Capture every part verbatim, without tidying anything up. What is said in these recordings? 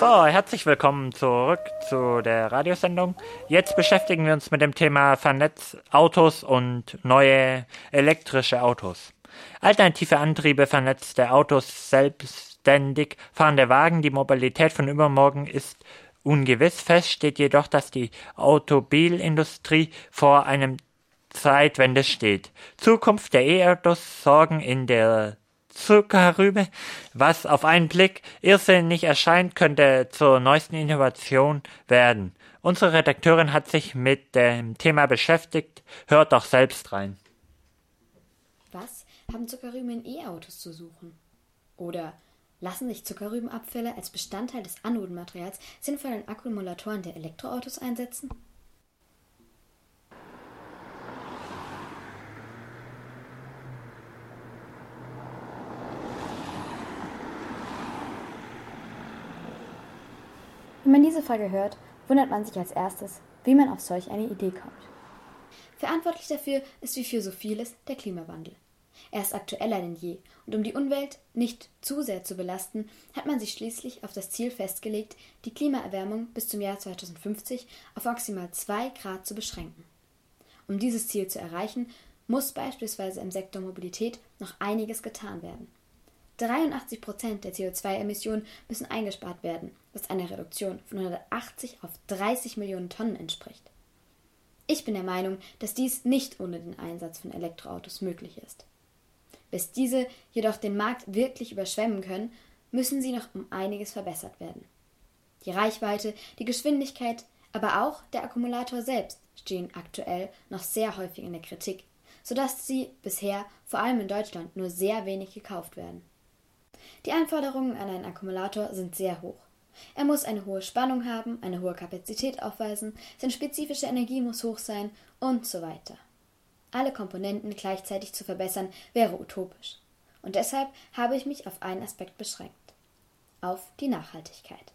So, herzlich willkommen zurück zu der Radiosendung. Jetzt beschäftigen wir uns mit dem Thema Vernetzt Autos und neue elektrische Autos. Alternative Antriebe, vernetzte Autos, selbstständig fahrende Wagen, die Mobilität von übermorgen ist ungewiss. Fest steht jedoch, dass die Automobilindustrie vor einem Zeitwende steht. Zukunft der E-Autos sorgen in der Zuckerrübe, was auf einen Blick irrsinnig erscheint, könnte zur neuesten Innovation werden. Unsere Redakteurin hat sich mit dem Thema beschäftigt. Hört doch selbst rein. Was haben Zuckerrüben in E-Autos zu suchen? Oder lassen sich Zuckerrübenabfälle als Bestandteil des Anodenmaterials sinnvoll in Akkumulatoren der Elektroautos einsetzen? Wenn man diese Frage hört, wundert man sich als erstes, wie man auf solch eine Idee kommt. Verantwortlich dafür ist wie für so vieles der Klimawandel. Er ist aktueller denn je, und um die Umwelt nicht zu sehr zu belasten, hat man sich schließlich auf das Ziel festgelegt, die Klimaerwärmung bis zum Jahr zweitausendfünfzig auf maximal zwei Grad zu beschränken. Um dieses Ziel zu erreichen, muss beispielsweise im Sektor Mobilität noch einiges getan werden. dreiundachtzig Prozent der C O zwei Emissionen müssen eingespart werden, was einer Reduktion von hundertachtzig auf dreißig Millionen Tonnen entspricht. Ich bin der Meinung, dass dies nicht ohne den Einsatz von Elektroautos möglich ist. Bis diese jedoch den Markt wirklich überschwemmen können, müssen sie noch um einiges verbessert werden. Die Reichweite, die Geschwindigkeit, aber auch der Akkumulator selbst stehen aktuell noch sehr häufig in der Kritik, sodass sie bisher, vor allem in Deutschland, nur sehr wenig gekauft werden. Die Anforderungen an einen Akkumulator sind sehr hoch. Er muss eine hohe Spannung haben, eine hohe Kapazität aufweisen, seine spezifische Energie muss hoch sein und so weiter. Alle Komponenten gleichzeitig zu verbessern, wäre utopisch. Und deshalb habe ich mich auf einen Aspekt beschränkt: auf die Nachhaltigkeit.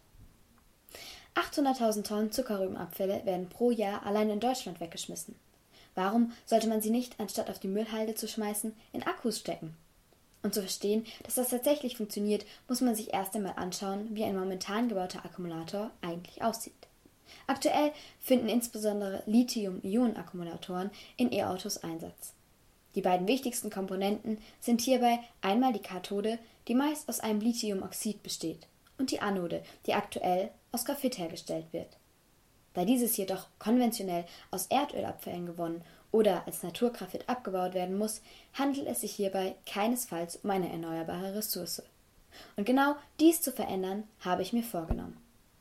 achthunderttausend Tonnen Zuckerrübenabfälle werden pro Jahr allein in Deutschland weggeschmissen. Warum sollte man sie nicht, anstatt auf die Müllhalde zu schmeißen, in Akkus stecken? Um zu verstehen, dass das tatsächlich funktioniert, muss man sich erst einmal anschauen, wie ein momentan gebauter Akkumulator eigentlich aussieht. Aktuell finden insbesondere Lithium-Ionen-Akkumulatoren in E-Autos Einsatz. Die beiden wichtigsten Komponenten sind hierbei einmal die Kathode, die meist aus einem Lithiumoxid besteht, und die Anode, die aktuell aus Graphit hergestellt wird. Da dieses jedoch konventionell aus Erdölabfällen gewonnen oder als Naturgraphit abgebaut werden muss, handelt es sich hierbei keinesfalls um eine erneuerbare Ressource. Und genau dies zu verändern, habe ich mir vorgenommen.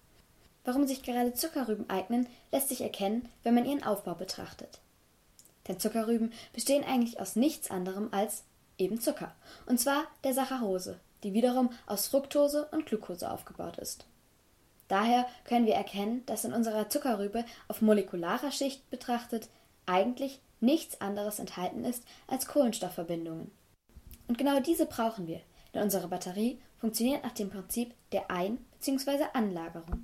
Warum sich gerade Zuckerrüben eignen, lässt sich erkennen, wenn man ihren Aufbau betrachtet. Denn Zuckerrüben bestehen eigentlich aus nichts anderem als eben Zucker, und zwar der Saccharose, die wiederum aus Fructose und Glucose aufgebaut ist. Daher können wir erkennen, dass in unserer Zuckerrübe auf molekularer Schicht betrachtet eigentlich nichts anderes enthalten ist als Kohlenstoffverbindungen. Und genau diese brauchen wir, denn unsere Batterie funktioniert nach dem Prinzip der Ein- bzw. Anlagerung.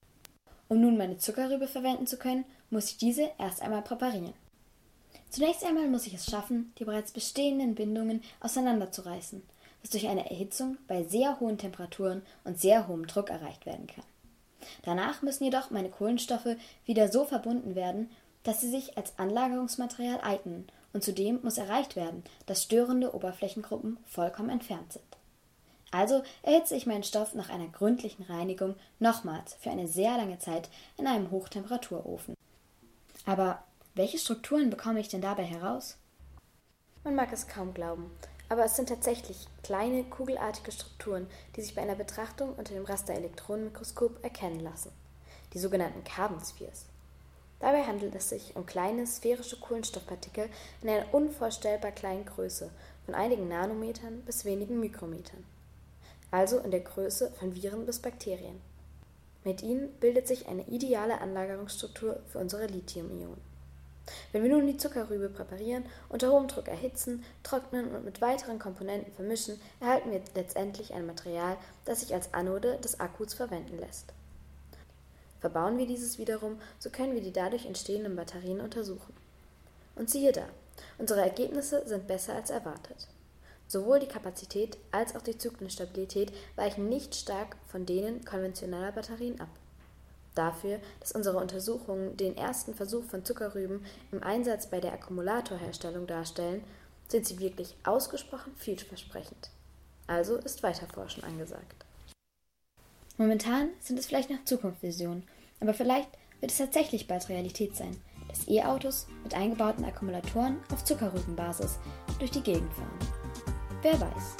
Um nun meine Zuckerrübe verwenden zu können, muss ich diese erst einmal präparieren. Zunächst einmal muss ich es schaffen, die bereits bestehenden Bindungen auseinanderzureißen, was durch eine Erhitzung bei sehr hohen Temperaturen und sehr hohem Druck erreicht werden kann. Danach müssen jedoch meine Kohlenstoffe wieder so verbunden werden, dass sie sich als Anlagerungsmaterial eignen, und zudem muss erreicht werden, dass störende Oberflächengruppen vollkommen entfernt sind. Also erhitze ich meinen Stoff nach einer gründlichen Reinigung nochmals für eine sehr lange Zeit in einem Hochtemperaturofen. Aber welche Strukturen bekomme ich denn dabei heraus? Man mag es kaum glauben, aber es sind tatsächlich kleine, kugelartige Strukturen, die sich bei einer Betrachtung unter dem Rasterelektronenmikroskop erkennen lassen, die sogenannten Carbon Spheres. Dabei handelt es sich um kleine sphärische Kohlenstoffpartikel in einer unvorstellbar kleinen Größe, von einigen Nanometern bis wenigen Mikrometern, also in der Größe von Viren bis Bakterien. Mit ihnen bildet sich eine ideale Anlagerungsstruktur für unsere Lithium-Ionen. Wenn wir nun die Zuckerrübe präparieren, unter hohem Druck erhitzen, trocknen und mit weiteren Komponenten vermischen, erhalten wir letztendlich ein Material, das sich als Anode des Akkus verwenden lässt. Verbauen wir dieses wiederum, so können wir die dadurch entstehenden Batterien untersuchen. Und siehe da, unsere Ergebnisse sind besser als erwartet. Sowohl die Kapazität als auch die Zyklenstabilität weichen nicht stark von denen konventioneller Batterien ab. Dafür, dass unsere Untersuchungen den ersten Versuch von Zuckerrüben im Einsatz bei der Akkumulatorherstellung darstellen, sind sie wirklich ausgesprochen vielversprechend. Also ist Weiterforschen angesagt. Momentan sind es vielleicht noch Zukunftsvisionen, aber vielleicht wird es tatsächlich bald Realität sein, dass E-Autos mit eingebauten Akkumulatoren auf Zuckerrübenbasis durch die Gegend fahren. Wer weiß.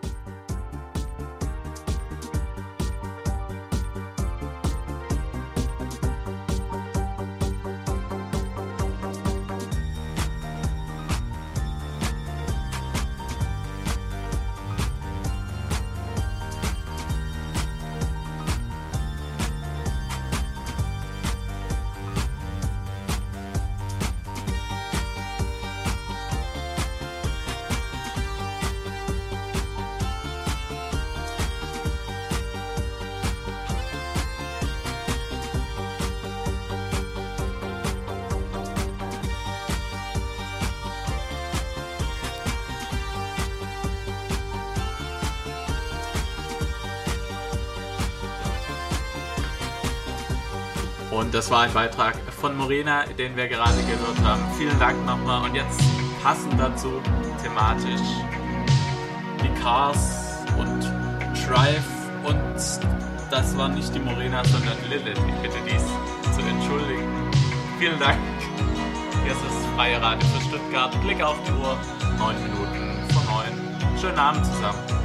Und das war ein Beitrag von Morena, den wir gerade gehört haben. Vielen Dank nochmal. Und jetzt passend dazu thematisch die Cars und Drive. Und das war nicht die Morena, sondern Lilith. Ich bitte dies zu entschuldigen. Vielen Dank. Hier ist das Freie Radio für Stuttgart. Blick auf die Uhr. Neun Minuten vor neun. Schönen Abend zusammen.